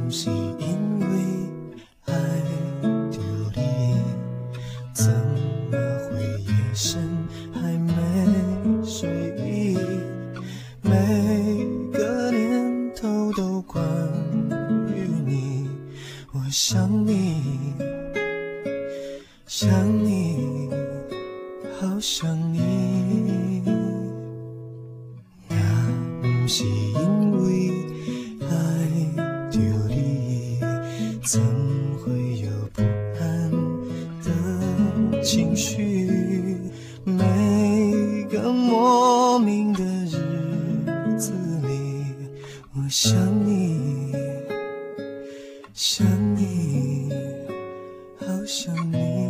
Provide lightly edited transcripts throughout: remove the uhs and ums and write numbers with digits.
是因为爱着你，怎么会夜深还没睡意？每个念头都关于你，我想你，想你，好想你。也不是因为爱着你，怎会有不安的情绪？每个莫名的日子里，我想你，想你，好想你。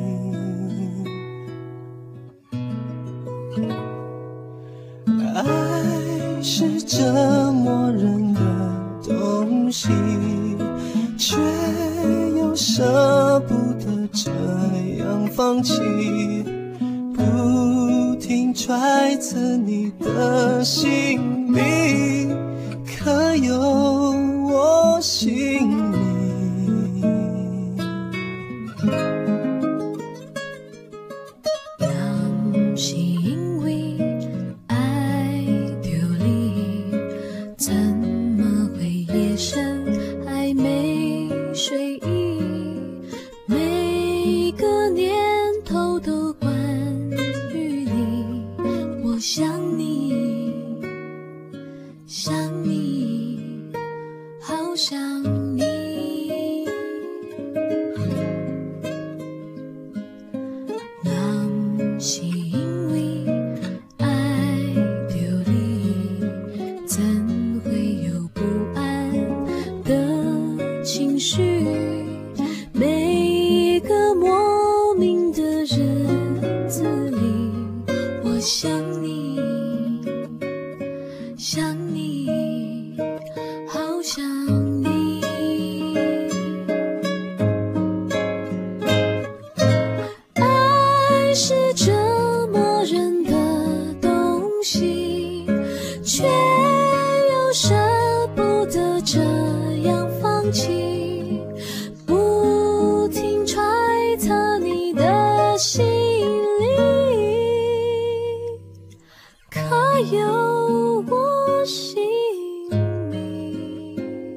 爱是折磨人的东西，却又舍不得这样放弃，不停揣测你的心里，可有我心里？ 若是因为爱着你，怎么会夜深还没睡意？每个念头都关于你，我想你，想你，好想你。若是因为爱着你，怎会有不安的情绪？每个莫名的日子里，我想你，想你，好想你。爱是折磨人的东西，却又舍不得这样放弃，不停揣测你的心里，可有我心里？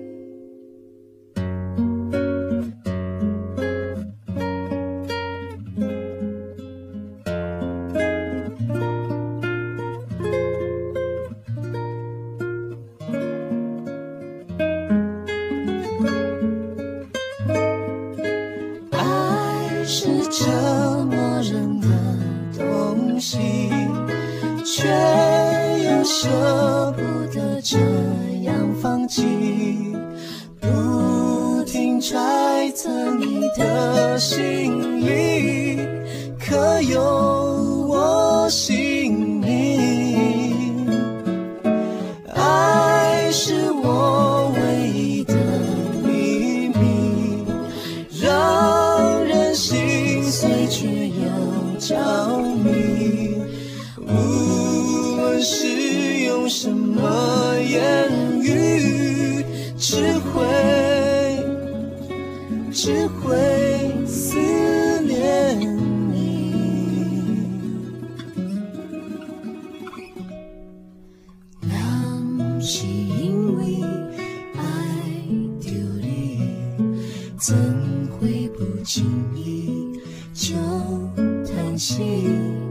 爱是折磨人的东西，却又舍不得这样放弃，不停揣测你的心里，可有我心里？爱是我唯一的秘密，让人心碎却又着迷，无论是用什么言语，只会思念你。 若是因为爱着你，怎会不经意就叹息？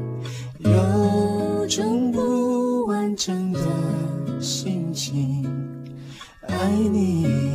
有种不完整的心情，爱你。